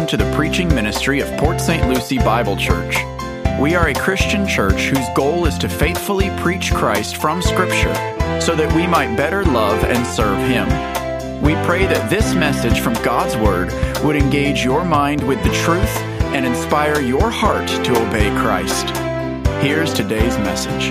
welcome to the preaching ministry of Port St. Lucie Bible Church. We are a Christian church whose goal is to faithfully preach Christ from Scripture so that we might better love and serve Him. We pray that this message from God's Word would engage your mind with the truth and inspire your heart to obey Christ. Here's today's message.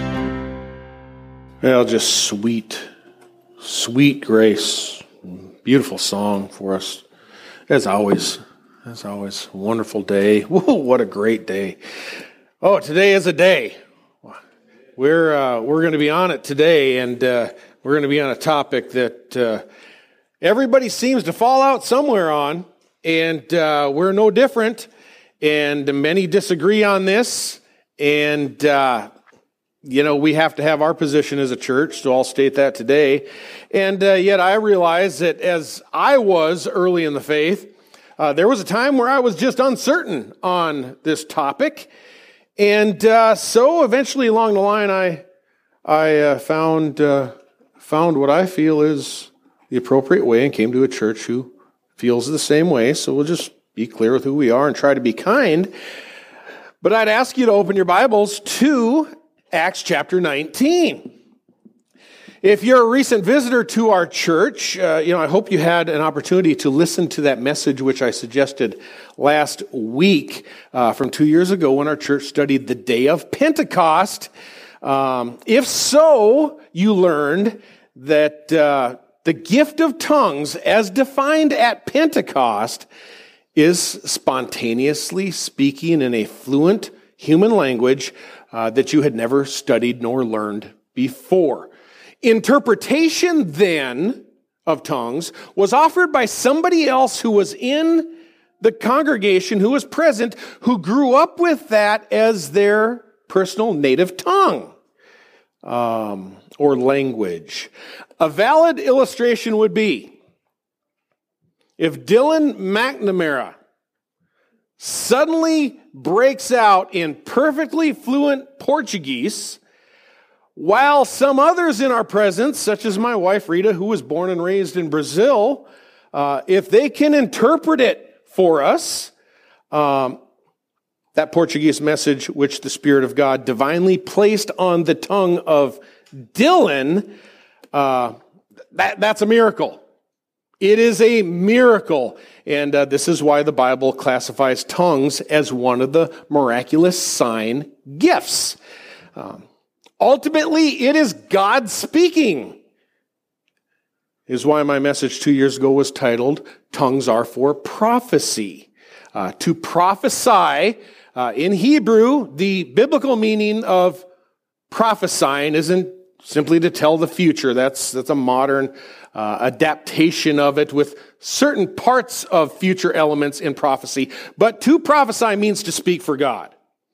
Well, just sweet grace. Beautiful song for us. As always, a wonderful day. Whoa, what a great day. Oh, today is a day. We're going to be on it today, and we're going to be on a topic that everybody seems to fall out somewhere on, and we're no different, and many disagree on this, and we have to have our position as a church, so I'll state that today. And yet I realize that as I was early in the faith, there was a time where I was just uncertain on this topic. And so eventually along the line, I found what I feel is the appropriate way and came to a church who feels the same way. So we'll just be clear with who we are and try to be kind. But I'd ask you to open your Bibles to Acts chapter 19. If you're a recent visitor to our church, I hope you had an opportunity to listen to that message which I suggested last week from 2 years ago when our church studied the day of Pentecost. If so, you learned that the gift of tongues, as defined at Pentecost, is spontaneously speaking in a fluent human language that you had never studied nor learned before. Interpretation, then, of tongues was offered by somebody else who was in the congregation, who was present, who grew up with that as their personal native tongue or language. A valid illustration would be if Dylan McNamara suddenly breaks out in perfectly fluent Portuguese, while some others in our presence, such as my wife Rita, who was born and raised in Brazil, if they can interpret it for us, that Portuguese message which the Spirit of God divinely placed on the tongue of Dylan, that's a miracle. It is a miracle, and this is why the Bible classifies tongues as one of the miraculous sign gifts. Ultimately, it is God speaking. Is why my message 2 years ago was titled, Tongues Are for Prophecy. To prophesy, in Hebrew, the biblical meaning of prophesying isn't simply to tell the future. That's a modern adaptation of it with certain parts of future elements in prophecy. But to prophesy means to speak for God.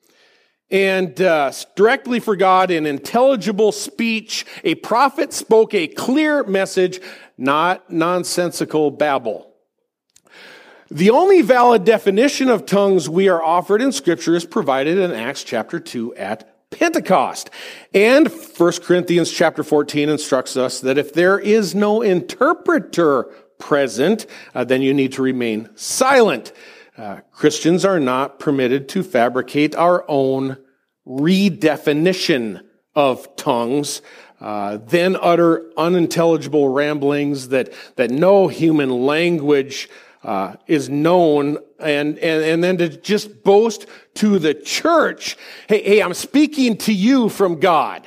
And directly for God in intelligible speech, a prophet spoke a clear message, not nonsensical babble. The only valid definition of tongues we are offered in Scripture is provided in Acts chapter 2 at Pentecost. And 1 Corinthians chapter 14 instructs us that if there is no interpreter present, then you need to remain silent. Christians are not permitted to fabricate our own redefinition of tongues, then utter unintelligible ramblings that no human language is known, and then to just boast to the church, hey, I'm speaking to you from God.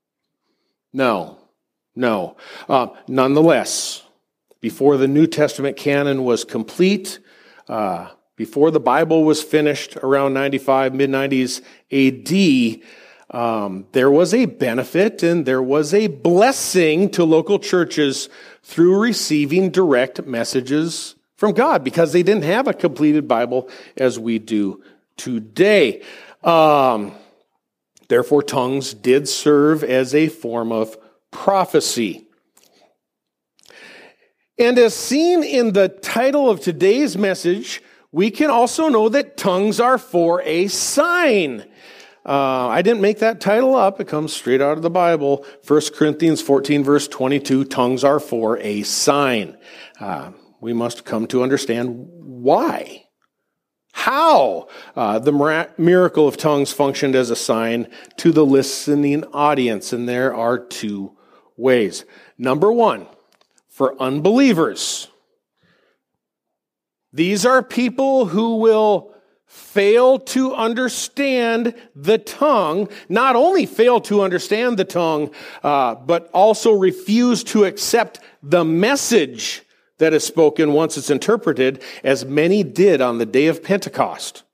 No. Nonetheless, before the New Testament canon was complete, before the Bible was finished around 95, mid-90s AD, there was a benefit and there was a blessing to local churches through receiving direct messages from God because they didn't have a completed Bible as we do today. Therefore, tongues did serve as a form of prophecy. And as seen in the title of today's message, we can also know that tongues are for a sign. I didn't make that title up. It comes straight out of the Bible. 1 Corinthians 14, verse 22, tongues are for a sign. We must come to understand why. How the miracle of tongues functioned as a sign to the listening audience. And there are two ways. Number one, for unbelievers. These are people who will fail to understand the tongue, not only fail to understand the tongue, but also refuse to accept the message that is spoken once it's interpreted, as many did on the day of Pentecost.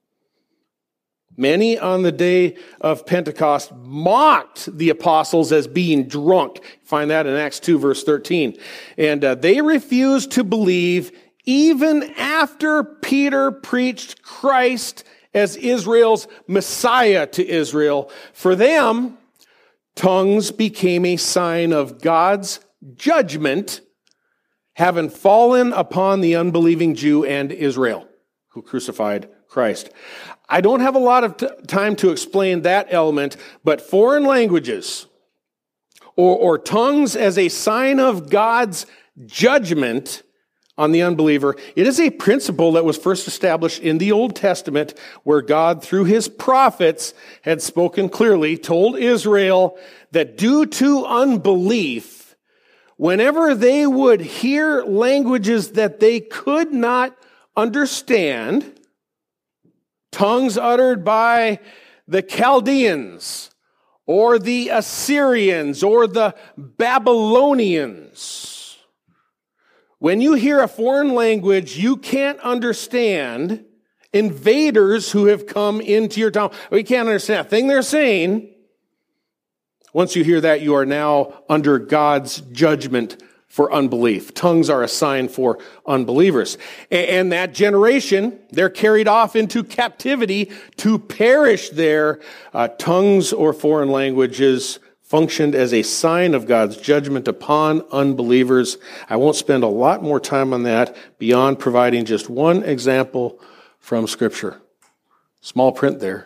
Many on the day of Pentecost mocked the apostles as being drunk. Find that in Acts 2, verse 13. And they refused to believe even after Peter preached Christ as Israel's Messiah to Israel. For them, tongues became a sign of God's judgment having fallen upon the unbelieving Jew and Israel who crucified Christ. I don't have a lot of time to explain that element, but foreign languages or tongues as a sign of God's judgment on the unbeliever, it is a principle that was first established in the Old Testament, where God, through his prophets, had spoken clearly, told Israel that due to unbelief, whenever they would hear languages that they could not understand, tongues uttered by the Chaldeans or the Assyrians or the Babylonians, when you hear a foreign language you can't understand, invaders who have come into your town, we can't understand a thing they're saying. Once you hear that, you are now under God's judgment for unbelief. Tongues are a sign for unbelievers. And that generation, they're carried off into captivity to perish there. Tongues or foreign languages functioned as a sign of God's judgment upon unbelievers. I won't spend a lot more time on that beyond providing just one example from Scripture. Small print there.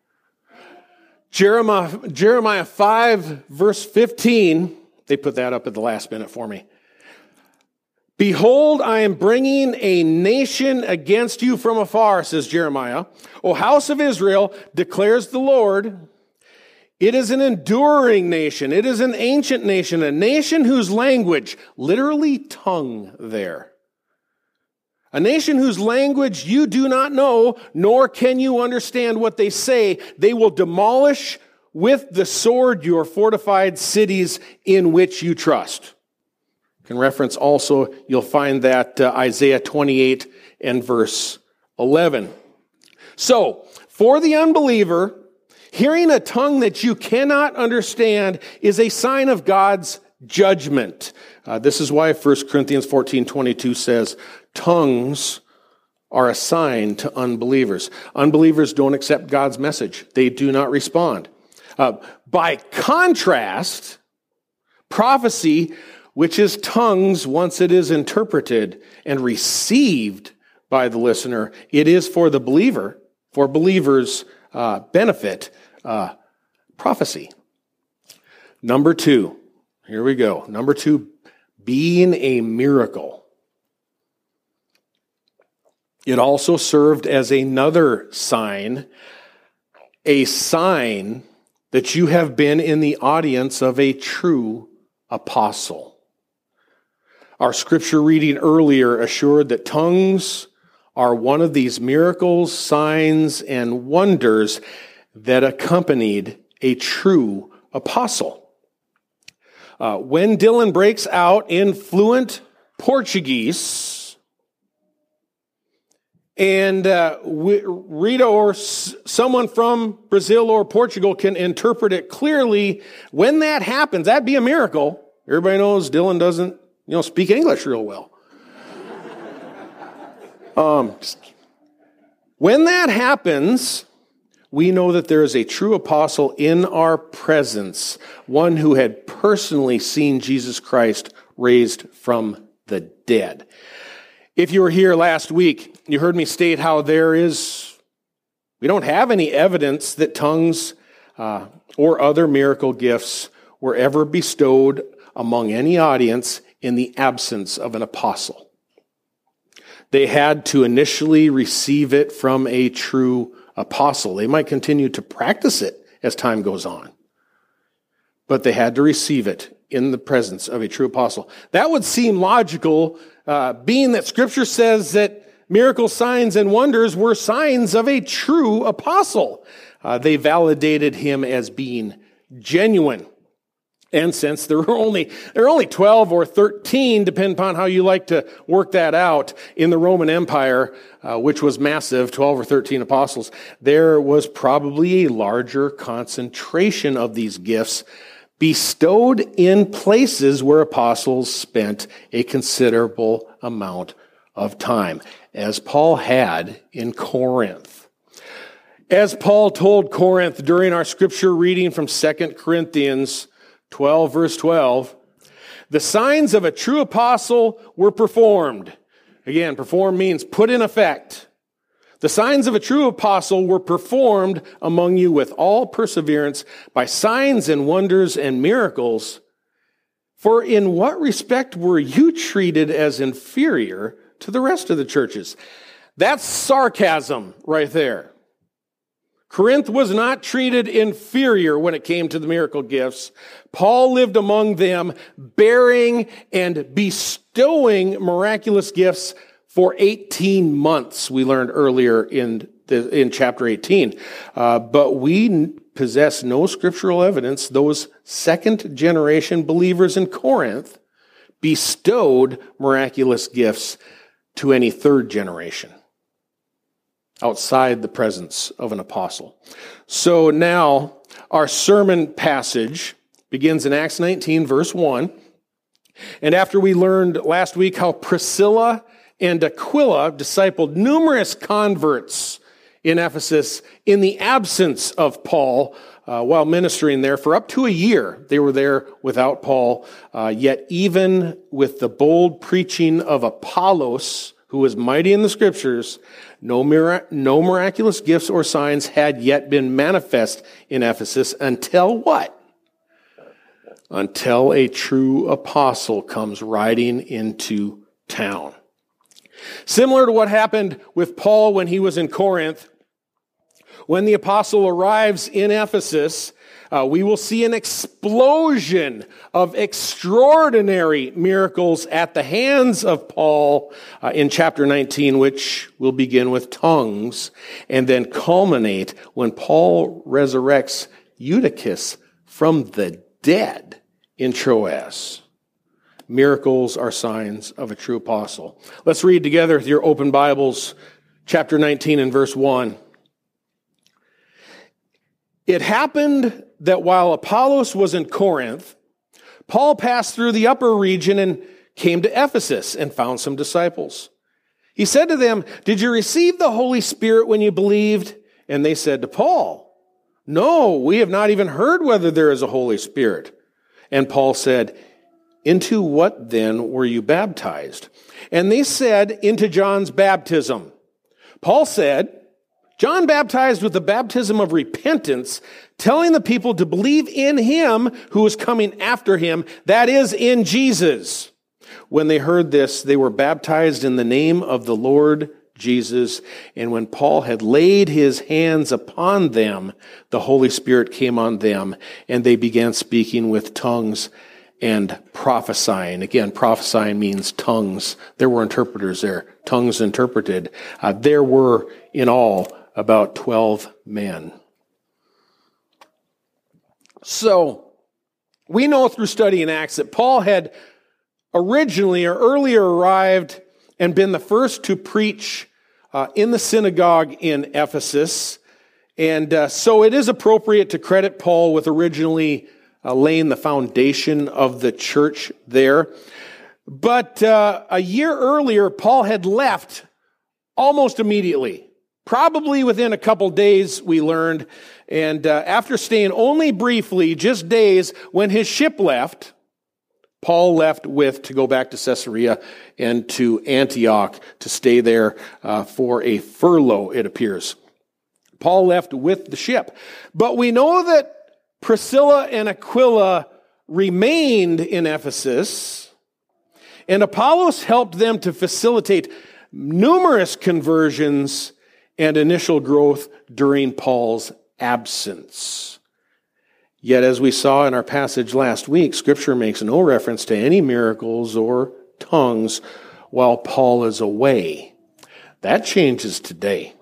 Jeremiah 5, verse 15, they put that up at the last minute for me. Behold, I am bringing a nation against you from afar, says Jeremiah. O house of Israel, declares the Lord, it is an enduring nation. It is an ancient nation, a nation whose language, literally tongue there. A nation whose language you do not know, nor can you understand what they say. They will demolish with the sword your fortified cities in which you trust. You can reference also, you'll find that Isaiah 28 and verse 11. So, for the unbeliever, hearing a tongue that you cannot understand is a sign of God's judgment. This is why 1 Corinthians 14:22 says, tongues are a sign to unbelievers. Unbelievers don't accept God's message. They do not respond. By contrast, prophecy, which is tongues once it is interpreted and received by the listener, it is for the believer, for believers' benefit, prophecy. Number two, here we go. Number two, being a miracle. It also served as another sign, a sign that you have been in the audience of a true apostle. Our scripture reading earlier assured that tongues are one of these miracles, signs, and wonders that accompanied a true apostle. When Dylan breaks out in fluent Portuguese, and Rita or someone from Brazil or Portugal can interpret it clearly, when that happens, that'd be a miracle. Everybody knows Dylan doesn't, speak English real well. When that happens, we know that there is a true apostle in our presence, one who had personally seen Jesus Christ raised from the dead. If you were here last week, you heard me state how we don't have any evidence that tongues or other miracle gifts were ever bestowed among any audience in the absence of an apostle. They had to initially receive it from a true apostle. They might continue to practice it as time goes on, but they had to receive it in the presence of a true apostle. That would seem logical, being that Scripture says that miracles, signs, and wonders were signs of a true apostle. They validated him as being genuine. And since there are only 12 or 13, depending upon how you like to work that out, in the Roman Empire, which was massive, 12 or 13 apostles, there was probably a larger concentration of these gifts bestowed in places where apostles spent a considerable amount of time, as Paul had in Corinth. As Paul told Corinth during our scripture reading from 2 Corinthians 12, verse 12, the signs of a true apostle were performed. Again, perform means put in effect. The signs of a true apostle were performed among you with all perseverance by signs and wonders and miracles. For in what respect were you treated as inferior to the rest of the churches? That's sarcasm right there. Corinth was not treated inferior when it came to the miracle gifts. Paul lived among them, bearing and bestowing miraculous gifts for 18 months, we learned earlier in chapter 18. But we possess no scriptural evidence those second-generation believers in Corinth bestowed miraculous gifts to any third generation outside the presence of an apostle. So now our sermon passage begins in Acts 19, verse 1. And after we learned last week how Priscilla and Aquila discipled numerous converts in Ephesus in the absence of Paul while ministering there for up to a year. They were there without Paul, yet even with the bold preaching of Apollos, who was mighty in the scriptures, no miraculous gifts or signs had yet been manifest in Ephesus until what? Until a true apostle comes riding into town. Similar to what happened with Paul when he was in Corinth, when the apostle arrives in Ephesus, we will see an explosion of extraordinary miracles at the hands of Paul in chapter 19, which will begin with tongues and then culminate when Paul resurrects Eutychus from the dead in Troas. Miracles are signs of a true apostle. Let's read together with your open Bibles, chapter 19 and verse 1. It happened that while Apollos was in Corinth, Paul passed through the upper region and came to Ephesus and found some disciples. He said to them, "Did you receive the Holy Spirit when you believed?" And they said to Paul, "No, we have not even heard whether there is a Holy Spirit." And Paul said, "Into what then were you baptized?" And they said, "Into John's baptism." Paul said, "John baptized with the baptism of repentance, telling the people to believe in him who was coming after him, that is, in Jesus." When they heard this, they were baptized in the name of the Lord Jesus. And when Paul had laid his hands upon them, the Holy Spirit came on them, and they began speaking with tongues and prophesying. Again, prophesying means tongues. There were interpreters there, tongues interpreted. There were in all about 12 men. So, we know through studying Acts that Paul had originally or earlier arrived and been the first to preach in the synagogue in Ephesus. And so it is appropriate to credit Paul with originally laying the foundation of the church there. But a year earlier, Paul had left almost immediately. Probably within a couple days, we learned. And after staying only briefly, just days, when his ship left, Paul left to go back to Caesarea and to Antioch to stay there for a furlough, it appears. Paul left with the ship. But we know that Priscilla and Aquila remained in Ephesus, and Apollos helped them to facilitate numerous conversions and initial growth during Paul's absence. Yet, as we saw in our passage last week, Scripture makes no reference to any miracles or tongues while Paul is away. That changes today.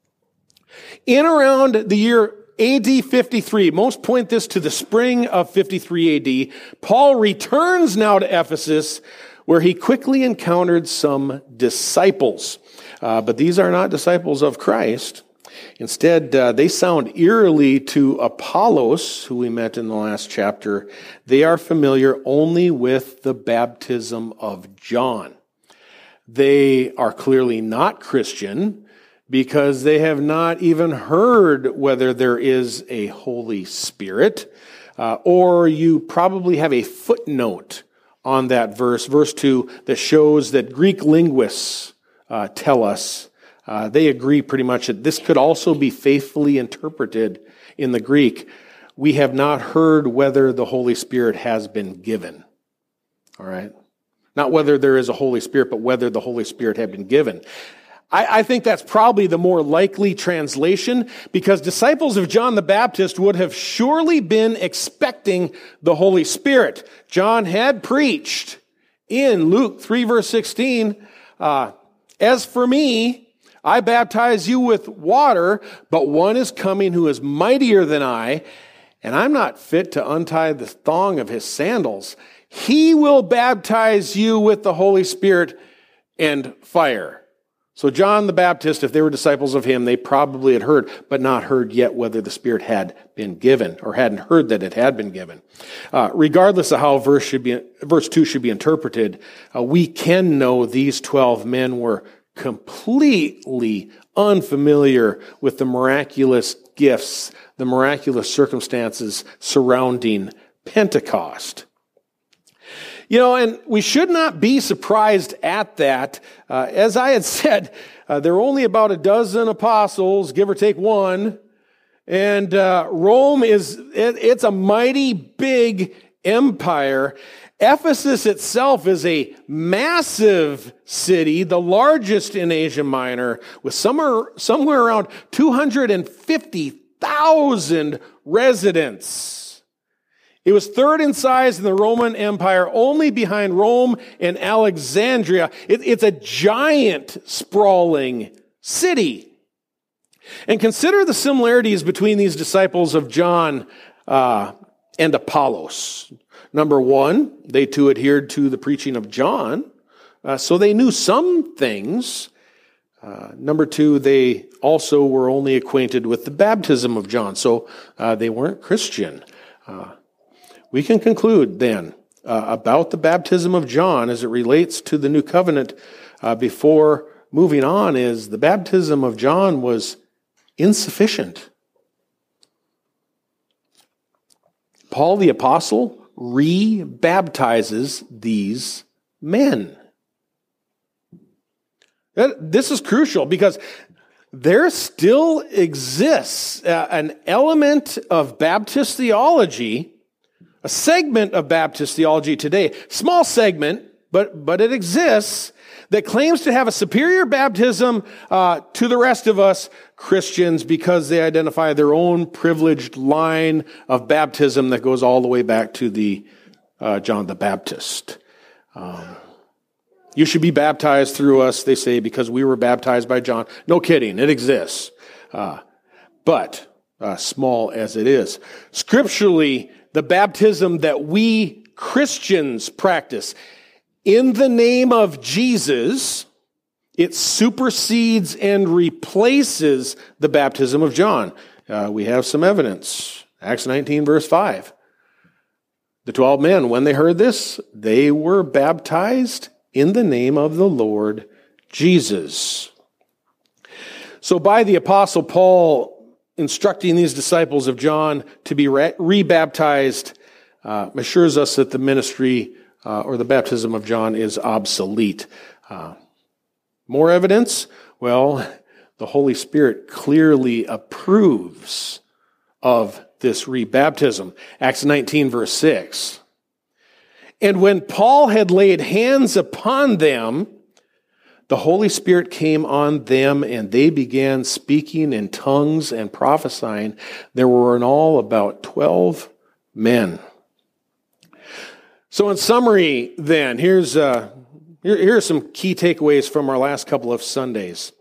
In around the year AD 53, most point this to the spring of 53 AD, Paul returns now to Ephesus, where he quickly encountered some disciples. But these are not disciples of Christ. Instead, they sound eerily to Apollos, who we met in the last chapter. They are familiar only with the baptism of John. They are clearly not Christian because they have not even heard whether there is a Holy Spirit, or you probably have a footnote on that verse 2, that shows that Greek linguists tell us, they agree pretty much that this could also be faithfully interpreted in the Greek. We have not heard whether the Holy Spirit has been given. All right? Not whether there is a Holy Spirit, but whether the Holy Spirit had been given. I think that's probably the more likely translation, because disciples of John the Baptist would have surely been expecting the Holy Spirit. John had preached in Luke 3 verse 16, as for me, I baptize you with water, but one is coming who is mightier than I, and I'm not fit to untie the thong of his sandals. He will baptize you with the Holy Spirit and fire. So John the Baptist, if they were disciples of him, they probably had heard, but not heard yet whether the Spirit had been given, or hadn't heard that it had been given. Regardless of how verse 2 should be interpreted, we can know these 12 men were completely unfamiliar with the miraculous gifts, the miraculous circumstances surrounding Pentecost. And we should not be surprised at that. As I had said, there are only about a dozen apostles, give or take one. And Rome it's a mighty big empire. Ephesus itself is a massive city, the largest in Asia Minor, with somewhere around 250,000 residents. It was third in size in the Roman Empire, only behind Rome and Alexandria. It's a giant, sprawling city. And consider the similarities between these disciples of John and Apollos. Number one, they too adhered to the preaching of John, so they knew some things. Number two, they also were only acquainted with the baptism of John, so they weren't Christian. We can conclude then about the baptism of John as it relates to the new covenant before moving on is the baptism of John was insufficient. Paul the apostle re-baptizes these men. This is crucial because there still exists an element of Baptist theology, a segment of Baptist theology today, small segment, but it exists, that claims to have a superior baptism to the rest of us Christians because they identify their own privileged line of baptism that goes all the way back to the John the Baptist. You should be baptized through us, they say, because we were baptized by John. No kidding, it exists. But small as it is. Scripturally, the baptism that we Christians practice in the name of Jesus, it supersedes and replaces the baptism of John. We have some evidence. Acts 19, verse 5. The 12 men, when they heard this, they were baptized in the name of the Lord Jesus. So by the Apostle Paul instructing these disciples of John to be rebaptized assures us that the ministry or the baptism of John is obsolete. More evidence? Well, the Holy Spirit clearly approves of this rebaptism. Acts 19, verse 6. And when Paul had laid hands upon them, the Holy Spirit came on them, and they began speaking in tongues and prophesying. There were in all about 12 men. So in summary, then, here are some key takeaways from our last couple of Sundays.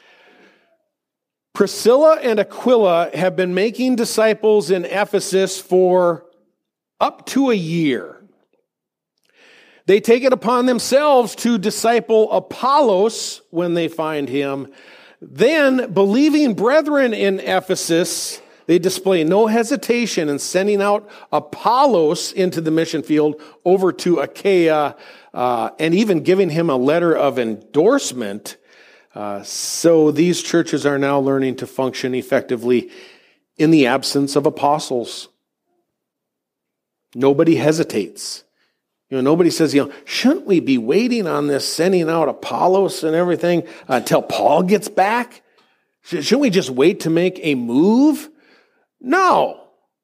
Priscilla and Aquila have been making disciples in Ephesus for up to a year. They take it upon themselves to disciple Apollos when they find him. Then, believing brethren in Ephesus, they display no hesitation in sending out Apollos into the mission field over to Achaia, and even giving him a letter of endorsement. So these churches are now learning to function effectively in the absence of apostles. Nobody hesitates. Nobody says, shouldn't we be waiting on this, sending out Apollos and everything until Paul gets back? Shouldn't we just wait to make a move? No.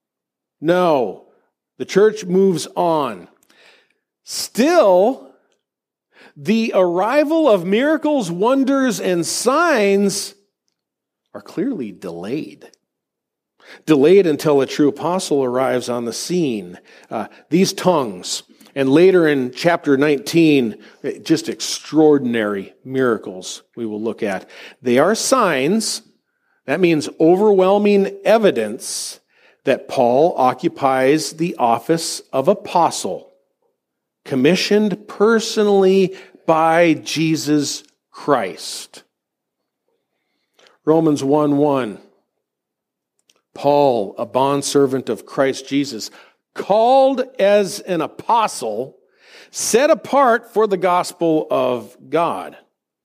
The church moves on. Still, the arrival of miracles, wonders, and signs are clearly delayed. Delayed until a true apostle arrives on the scene. These tongues, and later in chapter 19, just extraordinary miracles we will look at. They are signs. That means overwhelming evidence that Paul occupies the office of apostle, commissioned personally by Jesus Christ. Romans 1:1. Paul, a bondservant of Christ Jesus, called as an apostle, set apart for the gospel of God.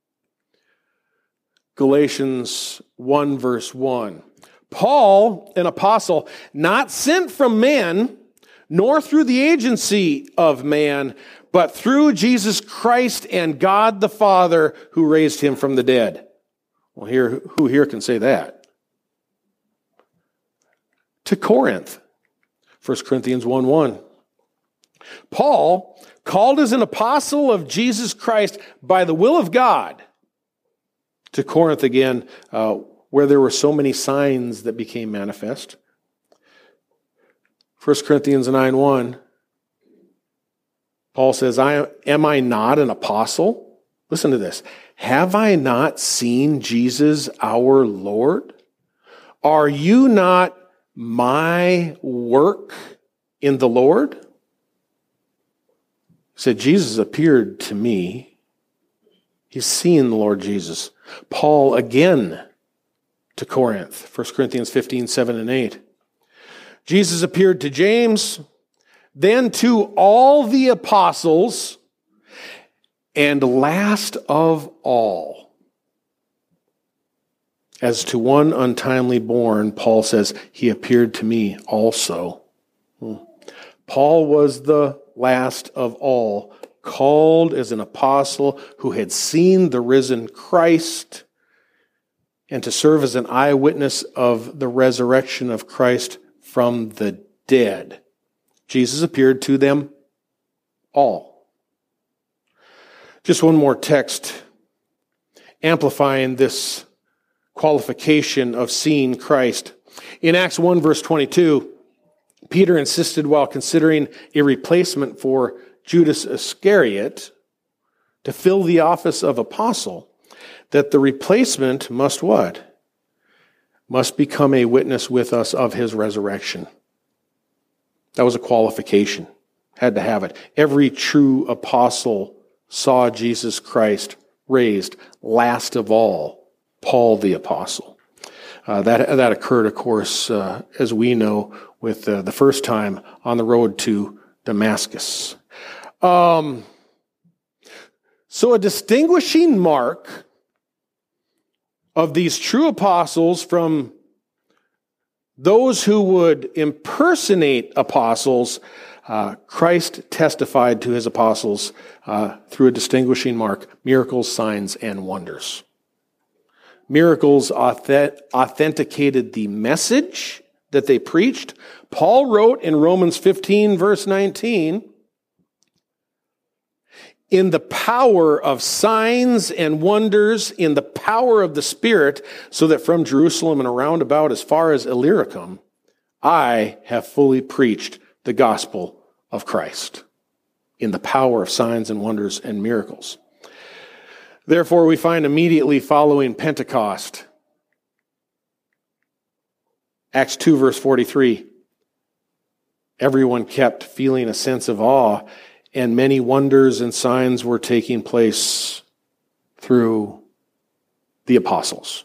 Galatians 1 verse 1. Paul, an apostle, not sent from man, nor through the agency of man, but through Jesus Christ and God the Father who raised him from the dead. Well, who here can say that? To Corinth. 1 Corinthians 1:1. Paul, called as an apostle of Jesus Christ by the will of God. To Corinth again, where there were so many signs that became manifest. 1 Corinthians 9:1. Paul says, am I not an apostle? Listen to this. Have I not seen Jesus our Lord? Are you not my work in the Lord? He said, Jesus appeared to me. He's seen the Lord Jesus. Paul again to Corinth, 1 Corinthians 15:7 and 8. Jesus appeared to James, then to all the apostles, and last of all, as to one untimely born, Paul says, he appeared to me also. Paul was the last of all, called as an apostle who had seen the risen Christ, and to serve as an eyewitness of the resurrection of Christ from the dead. Jesus appeared to them all. Just one more text amplifying this qualification of seeing Christ. In Acts 1 verse 22, Peter insisted while considering a replacement for Judas Iscariot to fill the office of apostle, that the replacement must what? Must become a witness with us of his resurrection. That was a qualification. Had to have it. Every true apostle saw Jesus Christ raised, last of all, Paul the apostle. That occurred, of course, as we know, with the first time on the road to Damascus. So a distinguishing mark of these true apostles from those who would impersonate apostles, Christ testified to his apostles through a distinguishing mark: miracles, signs, and wonders. Miracles authenticated the message that they preached. Paul wrote in Romans 15, verse 19, in the power of signs and wonders, in the power of the Spirit, so that from Jerusalem and around about as far as Illyricum, I have fully preached the gospel of Christ in the power of signs and wonders and miracles. Therefore, we find immediately following Pentecost, Acts 2, verse 43, everyone kept feeling a sense of awe, and many wonders and signs were taking place through the apostles.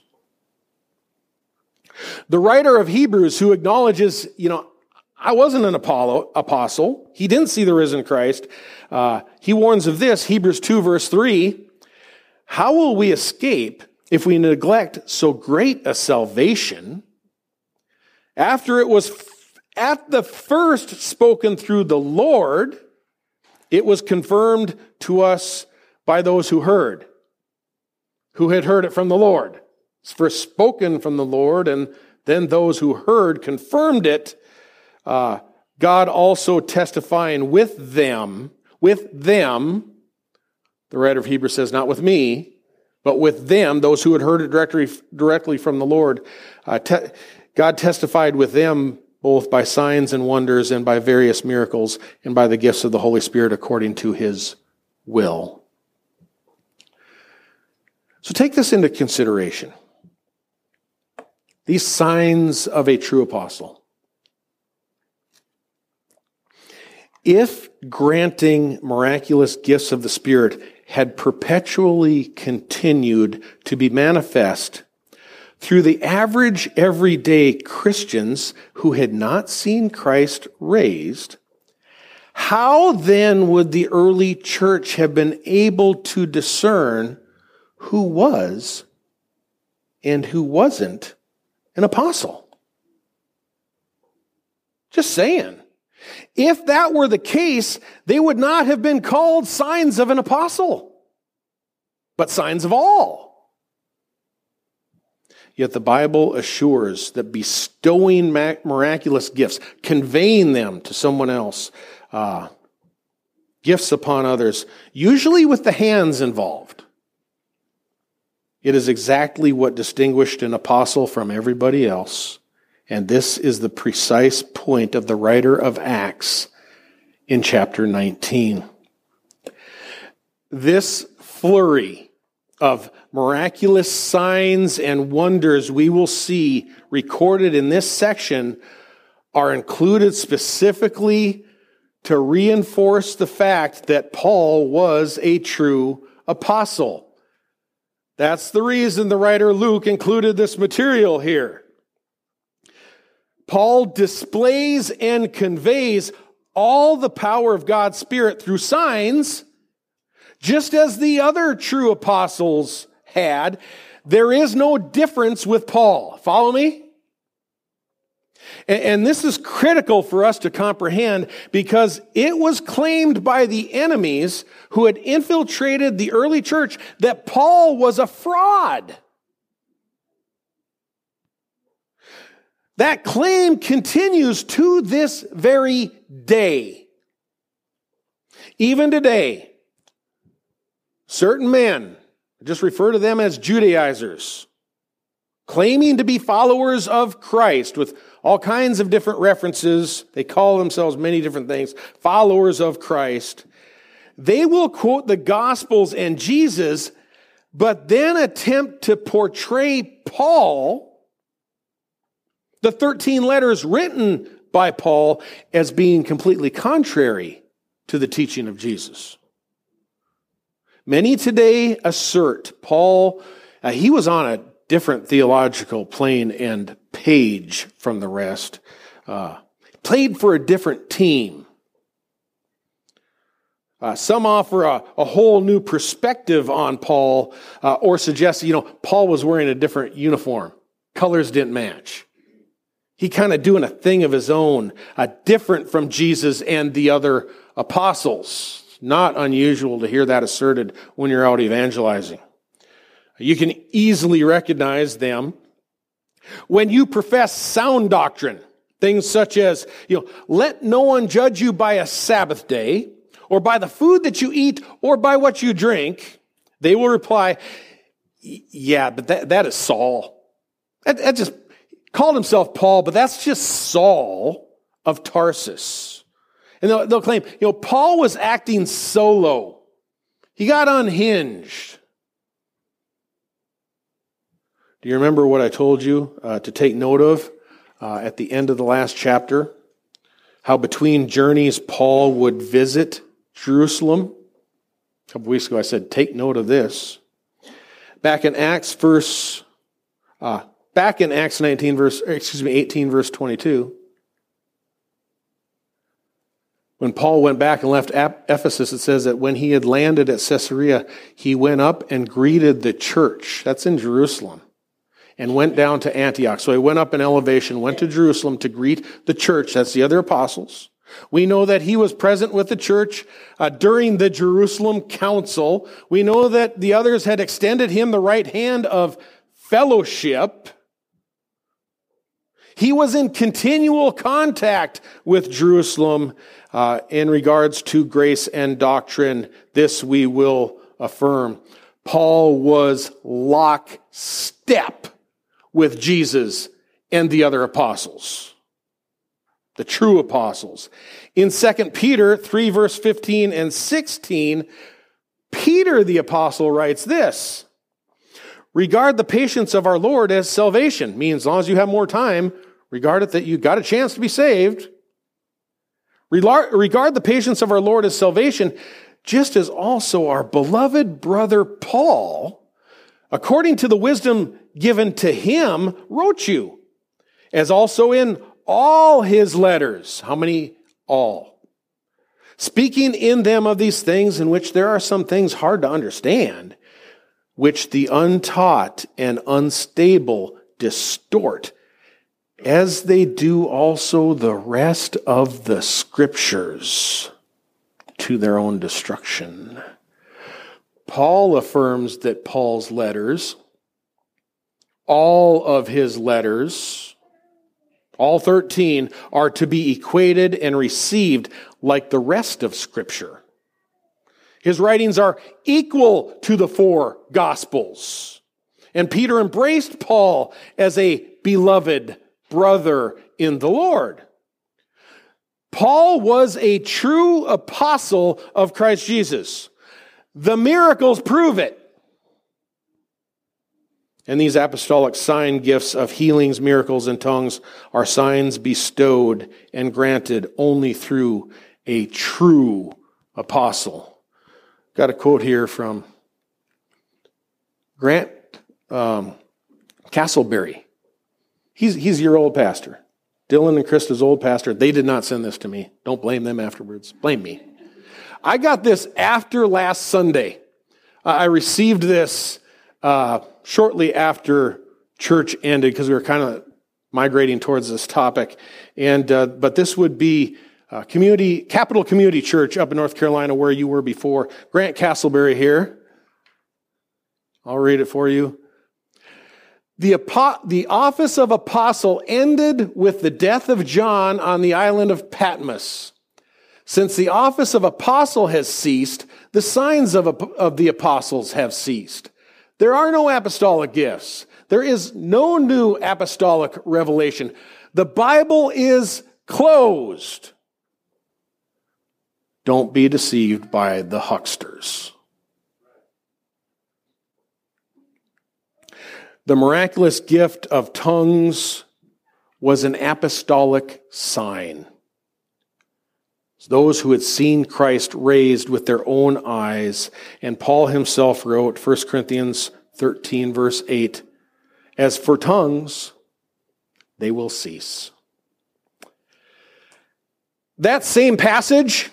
The writer of Hebrews, who acknowledges, I wasn't an apostle. He didn't see the risen Christ. He warns of this, Hebrews 2, verse 3, how will we escape if we neglect so great a salvation after it was at the first spoken through the Lord? It was confirmed to us by those who had heard it from the Lord. It's first spoken from the Lord, and then those who heard confirmed it. God also testifying with them, the writer of Hebrews says, not with me, but with them, those who had heard it directly from the Lord. God testified with them both by signs and wonders and by various miracles and by the gifts of the Holy Spirit according to his will. So take this into consideration. These signs of a true apostle. If granting miraculous gifts of the Spirit had perpetually continued to be manifest through the average everyday Christians who had not seen Christ raised, how then would the early church have been able to discern who was and who wasn't an apostle? Just saying. If that were the case, they would not have been called signs of an apostle, but signs of all. Yet the Bible assures that bestowing miraculous gifts, conveying them to someone else, gifts upon others, usually with the hands involved, it is exactly what distinguished an apostle from everybody else. And this is the precise point of the writer of Acts in chapter 19. This flurry of miraculous signs and wonders we will see recorded in this section are included specifically to reinforce the fact that Paul was a true apostle. That's the reason the writer Luke included this material here. Paul displays and conveys all the power of God's Spirit through signs, just as the other true apostles had. There is no difference with Paul. Follow me? And this is critical for us to comprehend because it was claimed by the enemies who had infiltrated the early church that Paul was a fraud. That claim continues to this very day. Even today, certain men, just refer to them as Judaizers, claiming to be followers of Christ with all kinds of different references. They call themselves many different things, followers of Christ. They will quote the Gospels and Jesus, but then attempt to portray Paul, the 13 letters written by Paul, as being completely contrary to the teaching of Jesus. Many today assert Paul, he was on a different theological plane and page from the rest, played for a different team. Some offer a whole new perspective on Paul, or suggest, Paul was wearing a different uniform. Colors didn't match. He kind of doing a thing of his own, different from Jesus and the other apostles. Not unusual to hear that asserted when you're out evangelizing. You can easily recognize them when you profess sound doctrine. Things such as, let no one judge you by a Sabbath day, or by the food that you eat, or by what you drink? They will reply, yeah, but that is Saul. That just called himself Paul, but that's just Saul of Tarsus. And they'll claim, Paul was acting solo. He got unhinged. Do you remember what I told you to take note of at the end of the last chapter? How between journeys Paul would visit Jerusalem? A couple weeks ago I said, take note of this. Back in Acts 18 verse 22. When Paul went back and left Ephesus, it says that when he had landed at Caesarea, he went up and greeted the church. That's in Jerusalem. And went down to Antioch. So he went up in elevation, went to Jerusalem to greet the church. That's the other apostles. We know that he was present with the church during the Jerusalem council. We know that the others had extended him the right hand of fellowship. He was in continual contact with Jerusalem in regards to grace and doctrine. This we will affirm. Paul was lockstep with Jesus and the other apostles, the true apostles. In 2 Peter 3, verse 15 and 16, Peter the apostle writes this: regard the patience of our Lord as salvation. Means as long as you have more time, regard it that you got a chance to be saved. Regard the patience of our Lord as salvation, just as also our beloved brother Paul, according to the wisdom given to him, wrote you, as also in all his letters. How many? All. Speaking in them of these things, in which there are some things hard to understand, which the untaught and unstable distort, as they do also the rest of the Scriptures, to their own destruction. Paul affirms that Paul's letters, all of his letters, all 13, are to be equated and received like the rest of Scripture. His writings are equal to the 4 Gospels. And Peter embraced Paul as a beloved brother in the Lord. Paul was a true apostle of Christ Jesus. The miracles prove it. And these apostolic sign gifts of healings, miracles, and tongues are signs bestowed and granted only through a true apostle. Got a quote here from Grant Castleberry. He's your old pastor. Dylan and Krista's old pastor. They did not send this to me. Don't blame them afterwards. Blame me. I got this after last Sunday. I received this shortly after church ended because we were kind of migrating towards this topic. And but this would be Capital Community Church up in North Carolina where you were before. Grant Castleberry here. I'll read it for you. The office of apostle ended with the death of John on the island of Patmos. Since the office of apostle has ceased, the signs of the apostles have ceased. There are no apostolic gifts. There is no new apostolic revelation. The Bible is closed. Don't be deceived by the hucksters. The miraculous gift of tongues was an apostolic sign. Those who had seen Christ raised with their own eyes. And Paul himself wrote, 1 Corinthians 13, verse 8, as for tongues, they will cease. That same passage,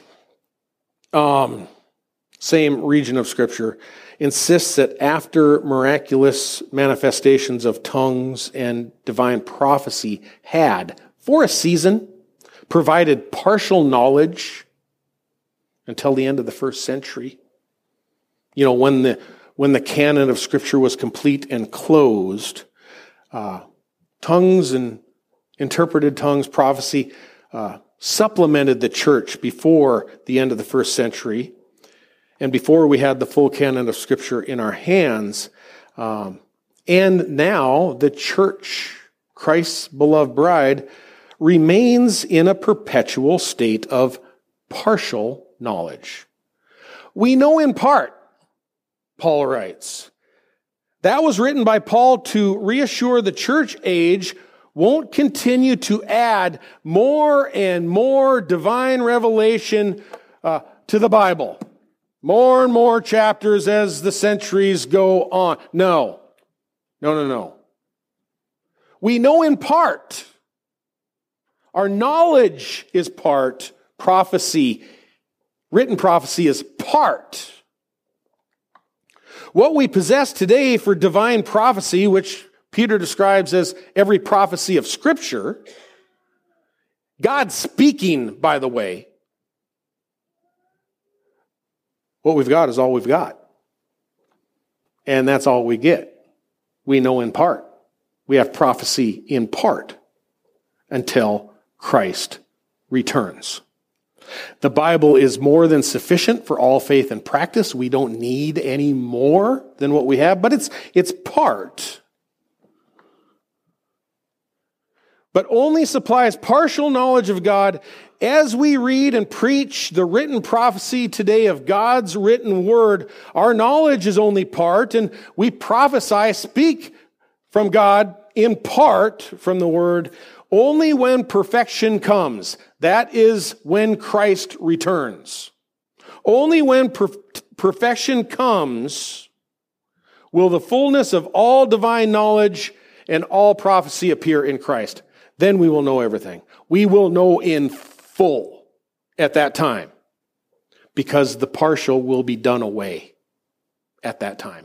same region of Scripture, insists that after miraculous manifestations of tongues and divine prophecy had, for a season, provided partial knowledge until the end of the first century. You know, when the canon of Scripture was complete and closed, tongues and interpreted tongues, prophecy, supplemented the church before the end of the first century and before we had the full canon of Scripture in our hands. And now the church, Christ's beloved bride, remains in a perpetual state of partial knowledge. We know in part, Paul writes. That was written by Paul to reassure the church age won't continue to add more and more divine revelation to the Bible. More and more chapters as the centuries go on. No. We know in part. Our knowledge is part. Prophecy, written prophecy is part. What we possess today for divine prophecy, which Peter describes as every prophecy of Scripture, God speaking, by the way, what we've got is all we've got. And that's all we get. We know in part. We have prophecy in part until Christ returns. The Bible is more than sufficient for all faith and practice. We don't need any more than what we have, but it's part. But only supplies partial knowledge of God. As we read and preach the written prophecy today of God's written word, our knowledge is only part, and we prophesy, speak from God in part from the word, only when perfection comes. That is when Christ returns. Only when perfection comes will the fullness of all divine knowledge and all prophecy appear in Christ. Then we will know everything. We will know in full at that time, because the partial will be done away at that time.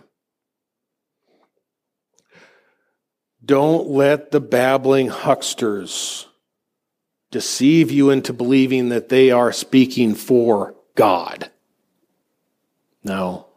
Don't let the babbling hucksters deceive you into believing that they are speaking for God. No.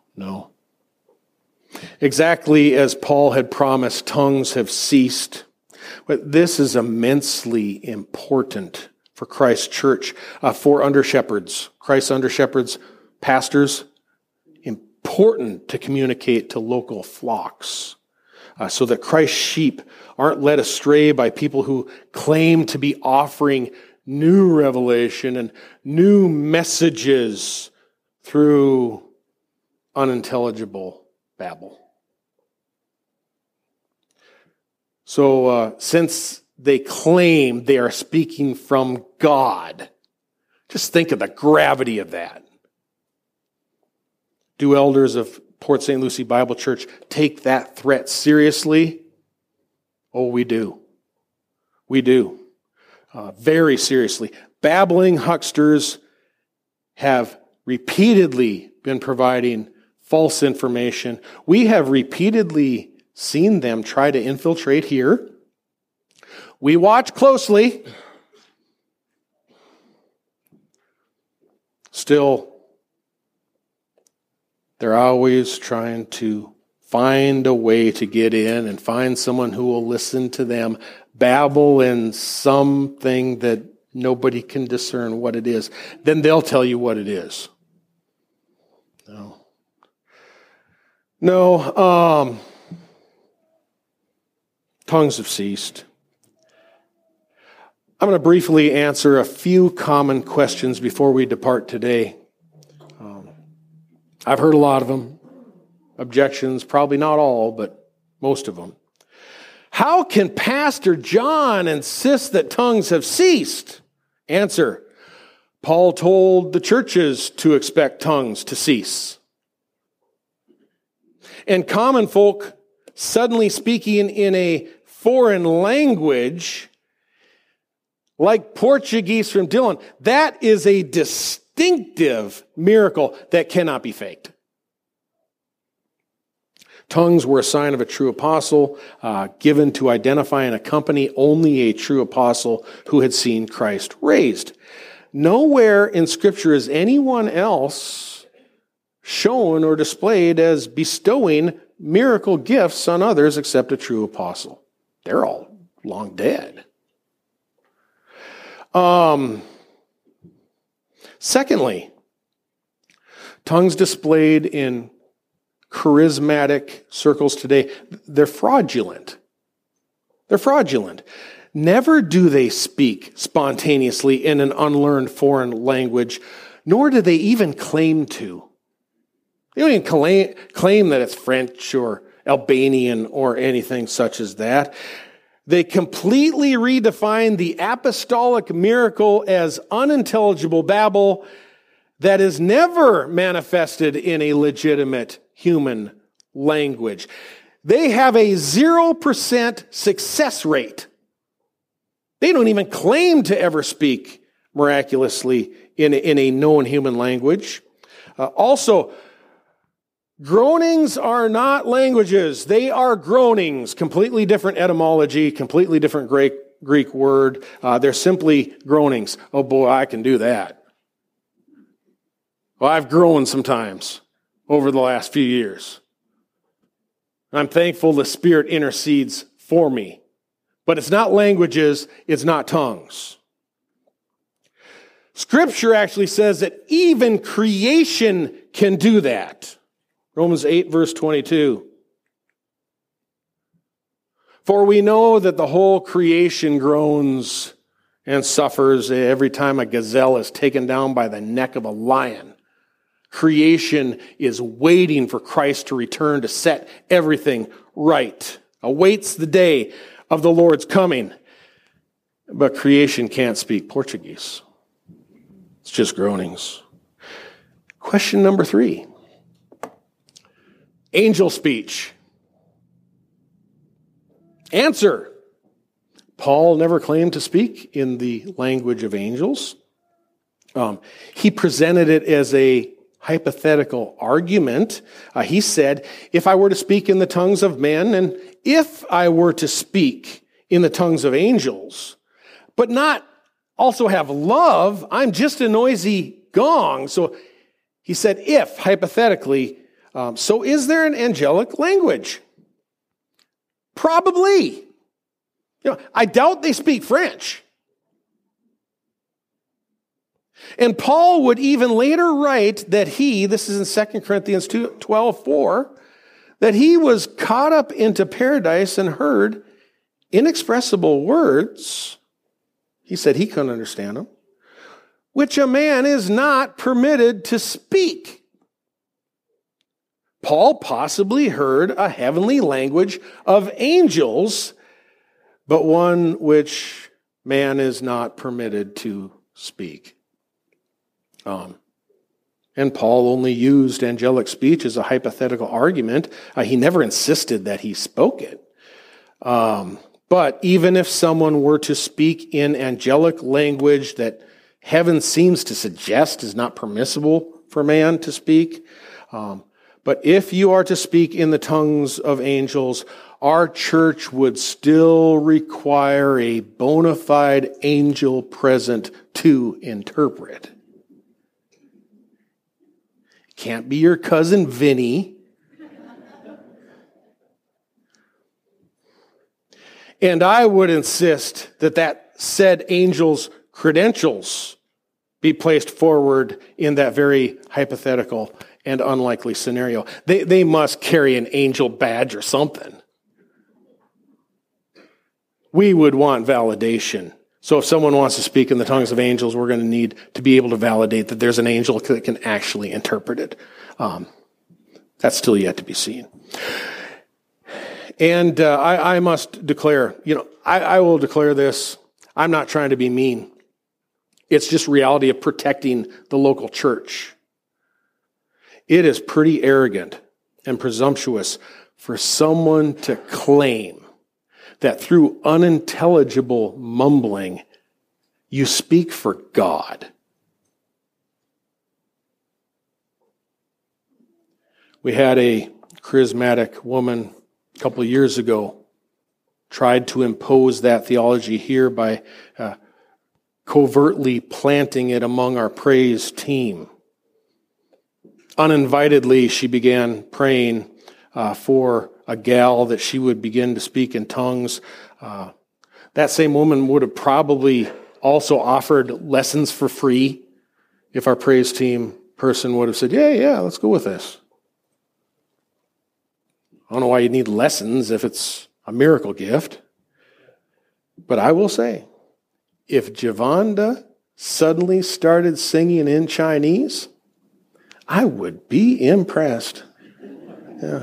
Exactly as Paul had promised, tongues have ceased. But this is immensely important for Christ's church, for under-shepherds, Christ's under-shepherds, pastors, important to communicate to local flocks so that Christ's sheep aren't led astray by people who claim to be offering new revelation and new messages through unintelligible babble. So since they claim they are speaking from God, just think of the gravity of that. Do elders of Port St. Lucie Bible Church take that threat seriously? Oh, we do. We do. Very seriously. Babbling hucksters have repeatedly been providing false information. We have repeatedly seen them try to infiltrate here. We watch closely. Still, they're always trying to find a way to get in and find someone who will listen to them babble in something that nobody can discern what it is. Then they'll tell you what it is. No. Tongues have ceased. I'm going to briefly answer a few common questions before we depart today. I've heard a lot of them. Objections, probably not all, but most of them. How can Pastor John insist that tongues have ceased? Answer, Paul told the churches to expect tongues to cease. And common folk suddenly speaking in a foreign language, like Portuguese from Dylan, that is a distinctive miracle that cannot be faked. Tongues were a sign of a true apostle, given to identify and accompany only a true apostle who had seen Christ raised. Nowhere in Scripture is anyone else shown or displayed as bestowing miracle gifts on others except a true apostle. They're all long dead. Secondly, tongues displayed in charismatic circles today, they're fraudulent. They're fraudulent. Never do they speak spontaneously in an unlearned foreign language, nor do they even claim to. They don't even claim that it's French or Albanian or anything such as that. They completely redefine the apostolic miracle as unintelligible babble that is never manifested in a legitimate human language. They have a 0% success rate. They don't even claim to ever speak miraculously in a known human language. Also, groanings are not languages. They are groanings. Completely different etymology, completely different Greek word. They're simply groanings. Oh boy, I can do that. Well, I've groaned sometimes over the last few years. I'm thankful the Spirit intercedes for me. But it's not languages, it's not tongues. Scripture actually says that even creation can do that. Romans 8, verse 22. For we know that the whole creation groans and suffers every time a gazelle is taken down by the neck of a lion. Creation is waiting for Christ to return to set everything right. Awaits the day of the Lord's coming. But creation can't speak Portuguese. It's just groanings. Question number 3. Angel speech. Answer. Paul never claimed to speak in the language of angels. He presented it as a hypothetical argument. He said, if I were to speak in the tongues of men, and if I were to speak in the tongues of angels, but not also have love, I'm just a noisy gong. So he said, if, hypothetically, so is there an angelic language? Probably. I doubt they speak French. And Paul would even later write that this is in 2 Corinthians 12:4, that he was caught up into paradise and heard inexpressible words. He said he couldn't understand them, which a man is not permitted to speak. Paul possibly heard a heavenly language of angels, but one which man is not permitted to speak. And Paul only used angelic speech as a hypothetical argument. He never insisted that he spoke it. But even if someone were to speak in angelic language that heaven seems to suggest is not permissible for man to speak, but if you are to speak in the tongues of angels, our church would still require a bona fide angel present to interpret. Can't be your cousin Vinny. And I would insist that said angel's credentials be placed forward in that very hypothetical and unlikely scenario. They must carry an angel badge or something. We would want validation. So if someone wants to speak in the tongues of angels, we're going to need to be able to validate that there's an angel that can actually interpret it. That's still yet to be seen. And I must declare, I will declare this. I'm not trying to be mean. It's just reality of protecting the local church. It is pretty arrogant and presumptuous for someone to claim that through unintelligible mumbling, you speak for God. We had a charismatic woman a couple of years ago tried to impose that theology here by covertly planting it among our praise team. Uninvitedly, she began praying for a gal that she would begin to speak in tongues. That same woman would have probably also offered lessons for free if our praise team person would have said, yeah, let's go with this. I don't know why you need lessons if it's a miracle gift. But I will say, if Javonda suddenly started singing in Chinese, I would be impressed. Yeah.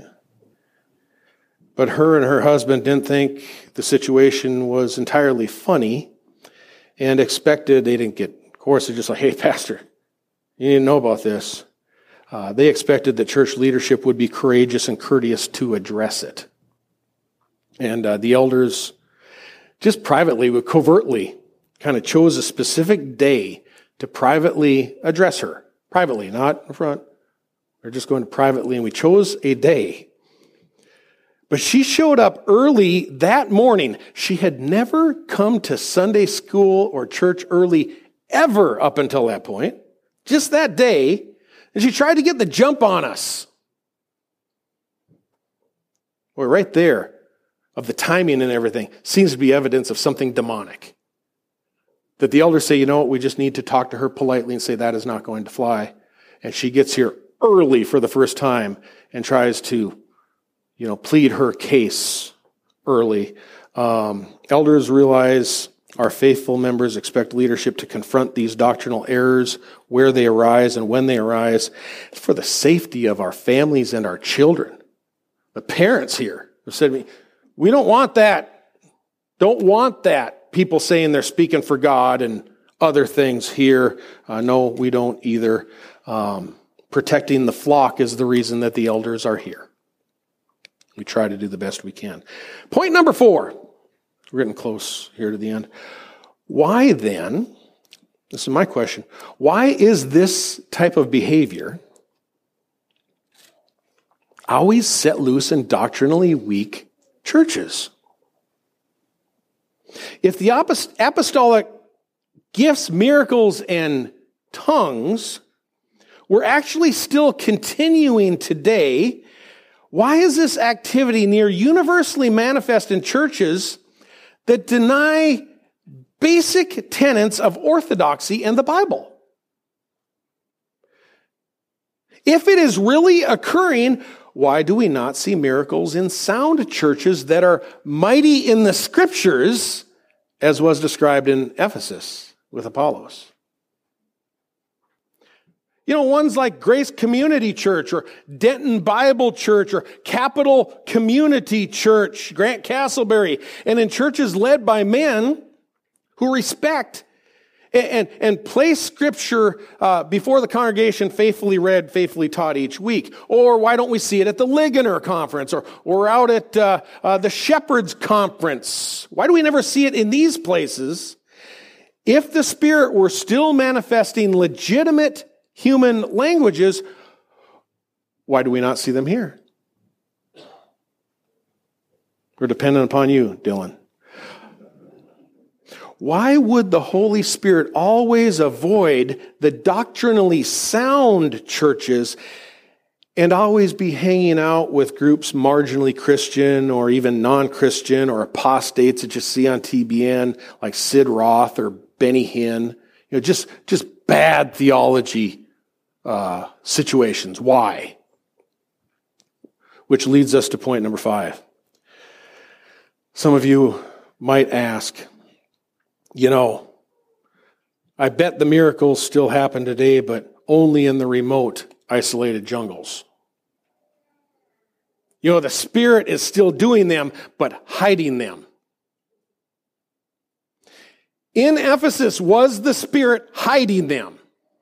But her and her husband didn't think the situation was entirely funny and expected, they didn't get, of course, they're just like, hey, pastor, you didn't know about this. They expected that church leadership would be courageous and courteous to address it. And the elders just privately, covertly, kind of chose a specific day to privately address her. Privately, not in front. They're just going to privately, and we chose a day. But she showed up early that morning. She had never come to Sunday school or church early ever up until that point. Just that day. And she tried to get the jump on us. Boy, right there, of the timing and everything, seems to be evidence of something demonic. That the elders say, you know what, we just need to talk to her politely and say that is not going to fly. And she gets here early for the first time and tries to, plead her case early. Elders realize our faithful members expect leadership to confront these doctrinal errors where they arise and when they arise for the safety of our families and our children. The parents here have said to me, we don't want that. Don't want that. People saying they're speaking for God and other things here. No, we don't either. Protecting the flock is the reason that the elders are here. We try to do the best we can. Point number 4. We're getting close here to the end. Why then, this is my question, why is this type of behavior always set loose in doctrinally weak churches? If the apostolic gifts, miracles, and tongues were actually still continuing today, why is this activity near universally manifest in churches that deny basic tenets of orthodoxy and the Bible? If it is really occurring, why do we not see miracles in sound churches that are mighty in the scriptures, as was described in Ephesus with Apollos? Ones like Grace Community Church or Denton Bible Church or Capital Community Church, Grant Castleberry, and in churches led by men who respect and place Scripture before the congregation, faithfully read, faithfully taught each week. Or why don't we see it at the Ligonier Conference or out at the Shepherds Conference? Why do we never see it in these places? If the Spirit were still manifesting legitimate human languages, why do we not see them here? We're dependent upon you, Dylan. Why would the Holy Spirit always avoid the doctrinally sound churches and always be hanging out with groups marginally Christian or even non-Christian or apostates that you see on TBN like Sid Roth or Benny Hinn? Just bad theology situations. Why? Which leads us to point number 5. Some of you might ask, I bet the miracles still happen today, but only in the remote, isolated jungles. The Spirit is still doing them, but hiding them. In Ephesus, was the Spirit hiding them?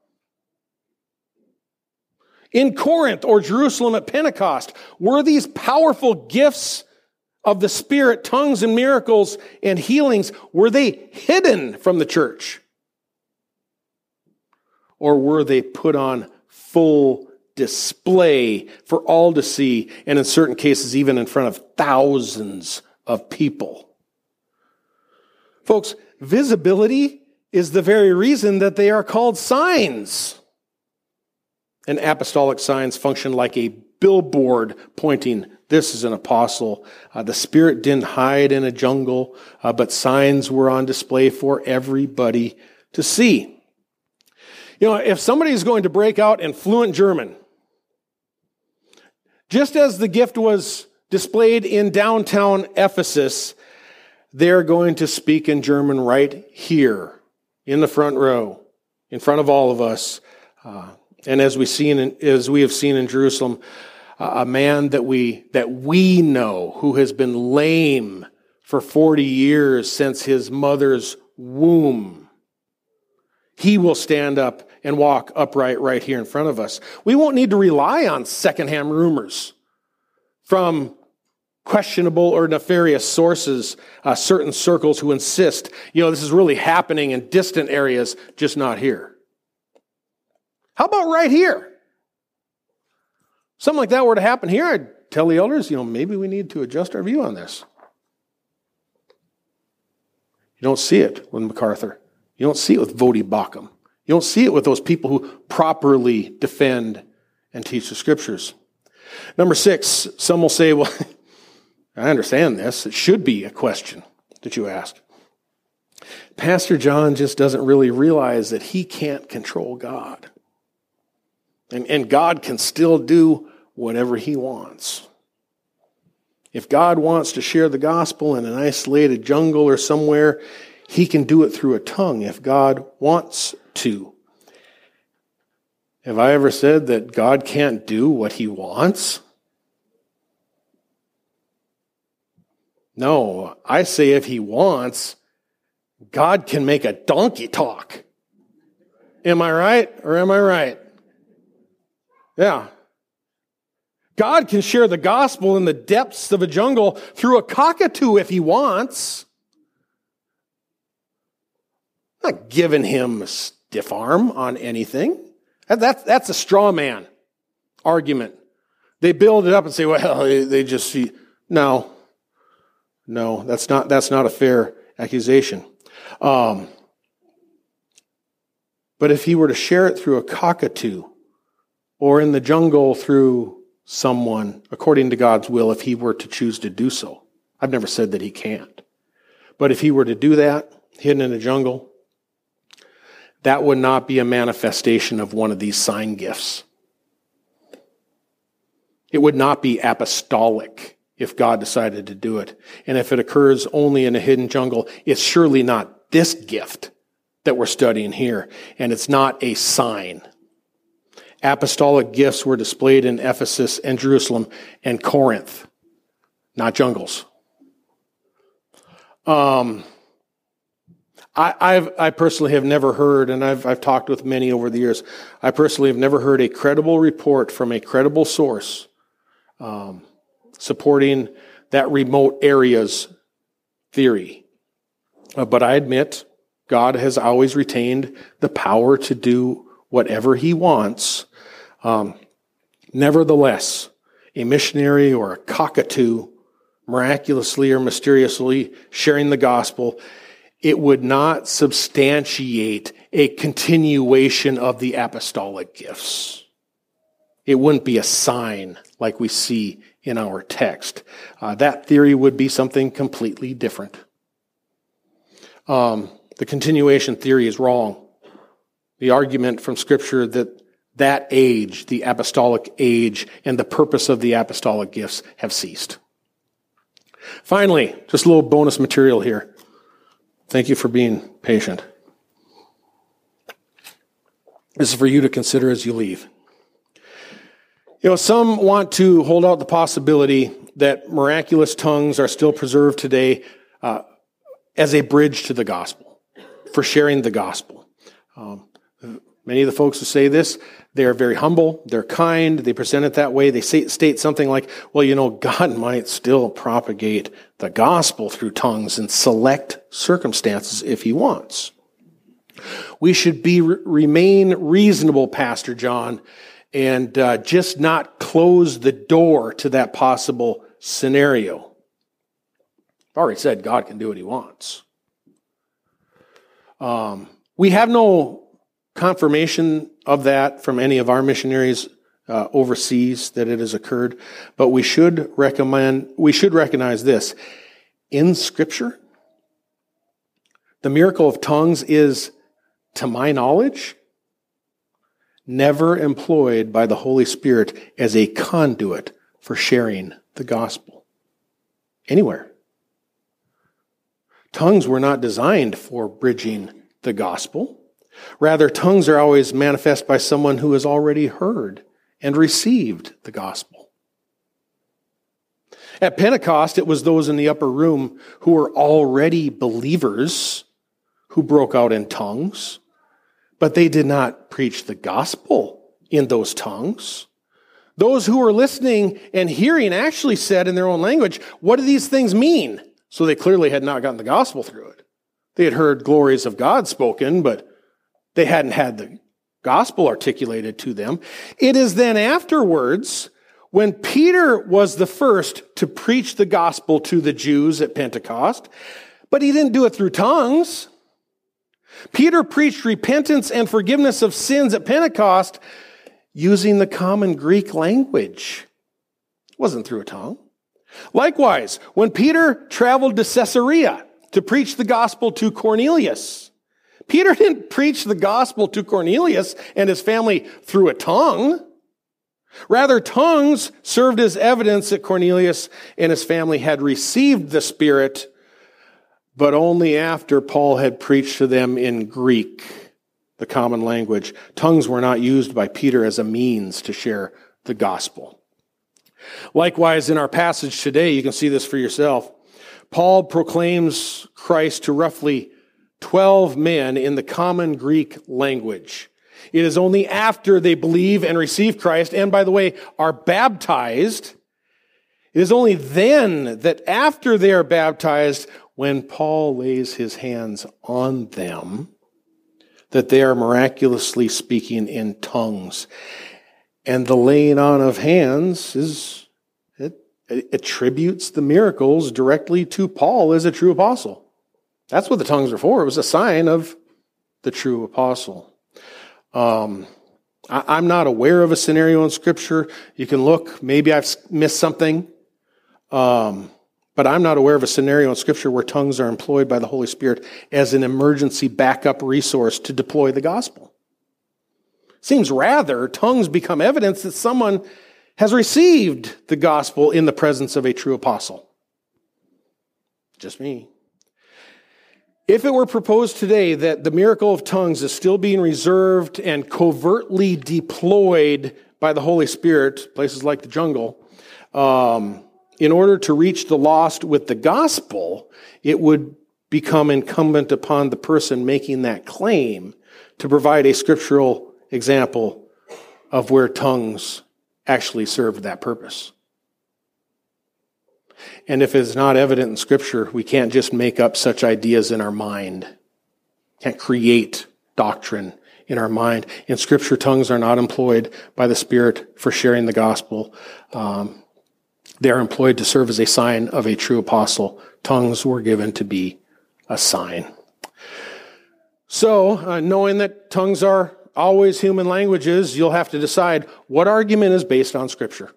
In Corinth or Jerusalem at Pentecost, were these powerful gifts of the Spirit, tongues and miracles and healings, were they hidden from the church? Or were they put on full display for all to see, and in certain cases even in front of thousands of people? Folks, visibility is the very reason that they are called signs. And apostolic signs function like a billboard pointing, this is an apostle. The Spirit didn't hide in a jungle, but signs were on display for everybody to see. If somebody is going to break out in fluent German, just as the gift was displayed in downtown Ephesus, they're going to speak in German right here in the front row, in front of all of us. And as we have seen in Jerusalem, a man that we know who has been lame for 40 years since his mother's womb, he will stand up and walk upright right here in front of us. We won't need to rely on secondhand rumors from questionable or nefarious sources, certain circles who insist, this is really happening in distant areas, just not here. How about right here? Something like that were to happen here, I'd tell the elders, maybe we need to adjust our view on this. You don't see it with MacArthur. You don't see it with Voddie Baucham. You don't see it with those people who properly defend and teach the Scriptures. Number 6, some will say, well, I understand this. It should be a question that you ask. Pastor John just doesn't really realize that he can't control God. And God can still do whatever he wants. If God wants to share the gospel in an isolated jungle or somewhere, he can do it through a tongue if God wants to. Have I ever said that God can't do what he wants? No, I say if he wants, God can make a donkey talk. Am I right or am I right? Yeah. God can share the gospel in the depths of a jungle through a cockatoo if he wants. I'm not giving him a stiff arm on anything. That's a straw man argument. They build it up and say, well, they just see. No, that's not a fair accusation. But if he were to share it through a cockatoo, or in the jungle through someone, according to God's will, if he were to choose to do so. I've never said that he can't. But if he were to do that, hidden in a jungle, that would not be a manifestation of one of these sign gifts. It would not be apostolic if God decided to do it. And if it occurs only in a hidden jungle, it's surely not this gift that we're studying here. And it's not a sign. Apostolic gifts were displayed in Ephesus and Jerusalem and Corinth, not jungles. I personally have never heard, and I've talked with many over the years, I personally have never heard a credible report from a credible source supporting that remote areas theory. But I admit, God has always retained the power to do whatever he wants. Nevertheless, a missionary or a cockatoo miraculously or mysteriously sharing the gospel, it would not substantiate a continuation of the apostolic gifts. It wouldn't be a sign like we see in our text. That theory would be something completely different. The continuation theory is wrong. The argument from Scripture that age, the apostolic age, and the purpose of the apostolic gifts have ceased. Finally, just a little bonus material here. Thank you for being patient. This is for you to consider as you leave. Some want to hold out the possibility that miraculous tongues are still preserved today as a bridge to the gospel, for sharing the gospel. Many of the folks who say this, they are very humble, they're kind, they present it that way. They state something like, well, God might still propagate the gospel through tongues in select circumstances if he wants. We should remain reasonable, Pastor John, and just not close the door to that possible scenario. I've already said God can do what he wants. We have no confirmation of that from any of our missionaries overseas that it has occurred, but we should recognize this. In Scripture, the miracle of tongues is, to my knowledge, never employed by the Holy Spirit as a conduit for sharing the gospel. Anywhere. Tongues were not designed for bridging the gospel. Rather, tongues are always manifest by someone who has already heard and received the gospel. At Pentecost, it was those in the upper room who were already believers who broke out in tongues, but they did not preach the gospel in those tongues. Those who were listening and hearing actually said in their own language, "What do these things mean?" So they clearly had not gotten the gospel through it. They had heard glories of God spoken, but they hadn't had the gospel articulated to them. It is then afterwards, when Peter was the first to preach the gospel to the Jews at Pentecost, but he didn't do it through tongues. Peter preached repentance and forgiveness of sins at Pentecost using the common Greek language. It wasn't through a tongue. Likewise, when Peter traveled to Caesarea to preach the gospel to Cornelius, Peter didn't preach the gospel to Cornelius and his family through a tongue. Rather, tongues served as evidence that Cornelius and his family had received the Spirit, but only after Paul had preached to them in Greek, the common language. Tongues were not used by Peter as a means to share the gospel. Likewise, in our passage today, you can see this for yourself. Paul proclaims Christ to roughly 12 men in the common Greek language. It is only after they believe and receive Christ, and by the way, are baptized, it is only then that after they are baptized, when Paul lays his hands on them, that they are miraculously speaking in tongues. And the laying on of hands it attributes the miracles directly to Paul as a true apostle. That's what the tongues are for. It was a sign of the true apostle. I'm not aware of a scenario in Scripture. You can look. Maybe I've missed something. But I'm not aware of a scenario in Scripture where tongues are employed by the Holy Spirit as an emergency backup resource to deploy the gospel. Seems rather, tongues become evidence that someone has received the gospel in the presence of a true apostle. Just me. If it were proposed today that the miracle of tongues is still being reserved and covertly deployed by the Holy Spirit, places like the jungle, in order to reach the lost with the gospel, it would become incumbent upon the person making that claim to provide a scriptural example of where tongues actually served that purpose. And if it's not evident in Scripture, we can't just make up such ideas in our mind. Can't create doctrine in our mind. In Scripture, tongues are not employed by the Spirit for sharing the gospel. They are employed to serve as a sign of a true apostle. Tongues were given to be a sign. So, knowing that tongues are always human languages, you'll have to decide what argument is based on Scripture.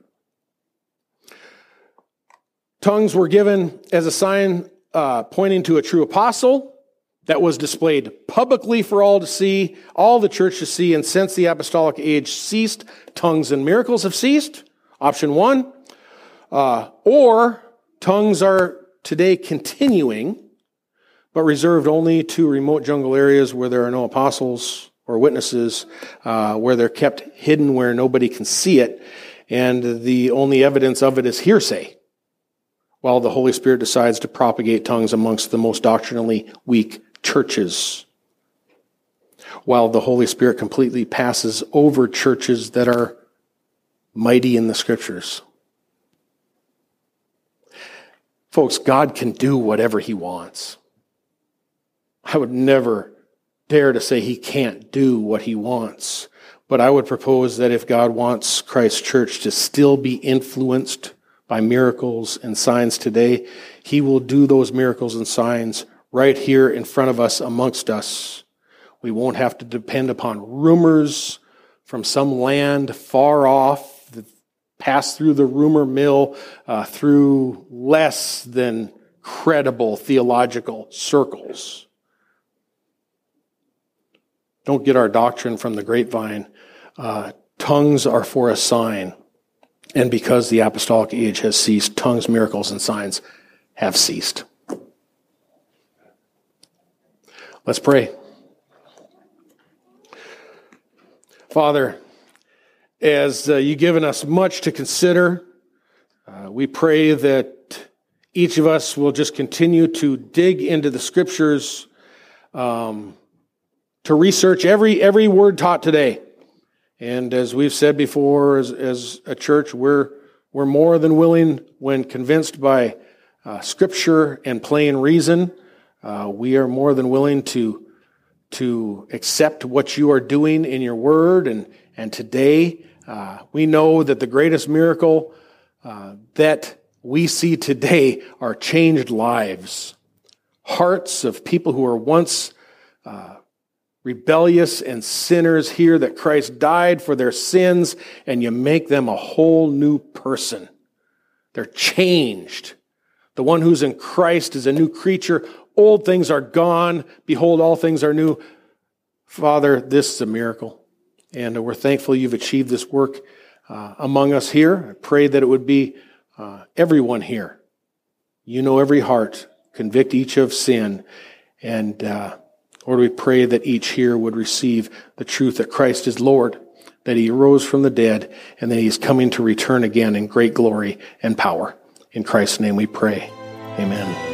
Tongues were given as a sign pointing to a true apostle that was displayed publicly for all to see, all the church to see, and since the apostolic age ceased, tongues and miracles have ceased. Option one. Or tongues are today continuing, but reserved only to remote jungle areas where there are no apostles or witnesses, where they're kept hidden where nobody can see it, and the only evidence of it is hearsay, while the Holy Spirit decides to propagate tongues amongst the most doctrinally weak churches, while the Holy Spirit completely passes over churches that are mighty in the Scriptures. Folks, God can do whatever He wants. I would never dare to say He can't do what He wants. But I would propose that if God wants Christ's church to still be influenced by miracles and signs today, He will do those miracles and signs right here in front of us, amongst us. We won't have to depend upon rumors from some land far off, pass through the rumor mill, through less than credible theological circles. Don't get our doctrine from the grapevine. tongues are for a sign. And because the apostolic age has ceased, tongues, miracles, and signs have ceased. Let's pray. Father, as you've given us much to consider, we pray that each of us will just continue to dig into the Scriptures, to research every word taught today. And as we've said before, as a church, we're more than willing, when convinced by Scripture and plain reason, we are more than willing to accept what you are doing in your word. And today, we know that the greatest miracle that we see today are changed lives. Hearts of people who were once rebellious and sinners hear that Christ died for their sins, and you make them a whole new person. They're changed. The one who's in Christ is a new creature. Old things are gone. Behold, all things are new. Father, this is a miracle. And we're thankful you've achieved this work among us here. I pray that it would be everyone here. You know every heart. Convict each of sin. And Lord, we pray that each here would receive the truth that Christ is Lord, that he arose from the dead, and that he is coming to return again in great glory and power. In Christ's name we pray. Amen.